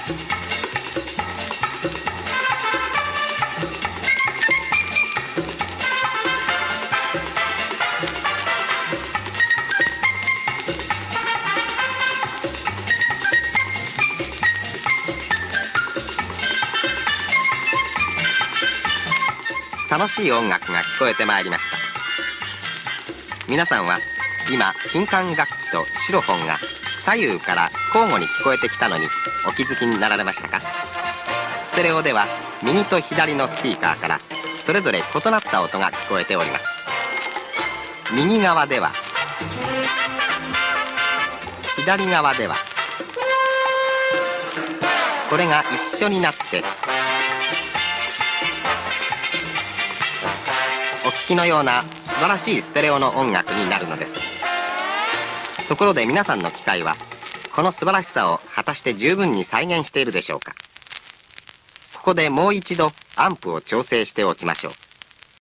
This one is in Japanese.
楽しい音楽が聞こえてまいりました。皆さんは今金管楽器とシロフォンが左右から交互に聞こえてきたのにお気づきになられましたか？ステレオでは右と左のスピーカーからそれぞれ異なった音が聞こえております。右側では、左側では、これが一緒になってお聞きのような素晴らしいステレオの音楽になるのです。ところで皆さんの機械はこの素晴らしさを果たして十分に再現しているでしょうか？ここでもう一度アンプを調整しておきましょう。